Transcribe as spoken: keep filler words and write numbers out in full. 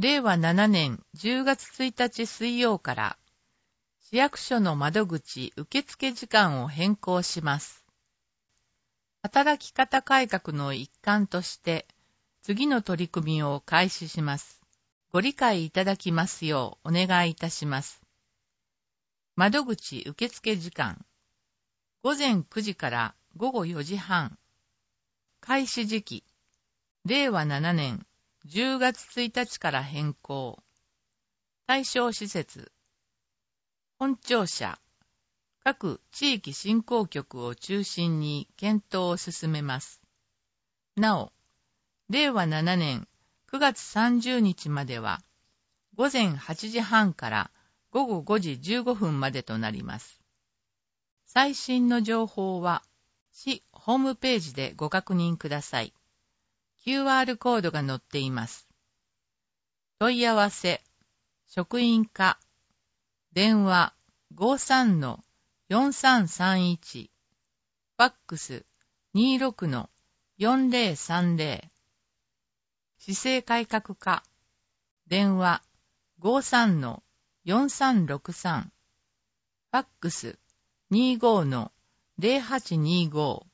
れいわななねんじゅうがつついたち水曜から市役所の窓口受付時間を変更します。働き方改革の一環として次の取り組みを開始します。ご理解いただきますようお願いいたします。窓口受付時間ごぜんくじからごごよじはん。開始時期れいわななねんじゅうがつついたちから変更。対象施設本庁舎各地域振興局を中心に検討を進めます。なお、れいわななねんくがつさんじゅうにちまではごぜんはちじはんからごごごじじゅうごふんまでとなります。最新の情報は市ホームページでご確認ください。キューアール コードが載っています。問い合わせ、職員課、電話 ごさんのよんさんさんいち、ファックス にじゅうろくのよんぜろさんぜろ、市政改革課、電話 ごさんのよんさんろくさん、ファックス にじゅうごのぜろはちにじゅうご